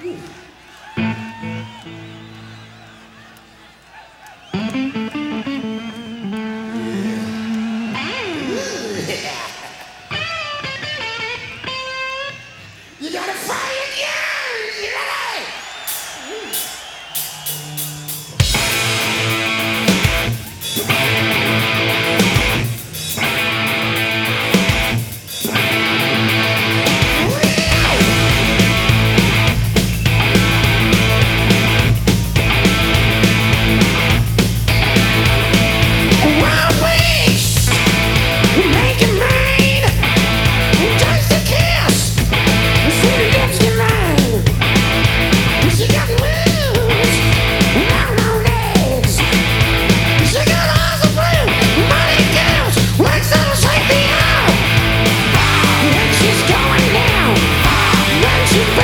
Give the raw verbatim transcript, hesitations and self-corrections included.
You gotta fire again! You ready? Wild beast, make it rain, just a kiss. See the lips get mine. She got wheels, now no legs. She got eyes of blue, money girls, legs that'll shake the earth. When she's going down, when she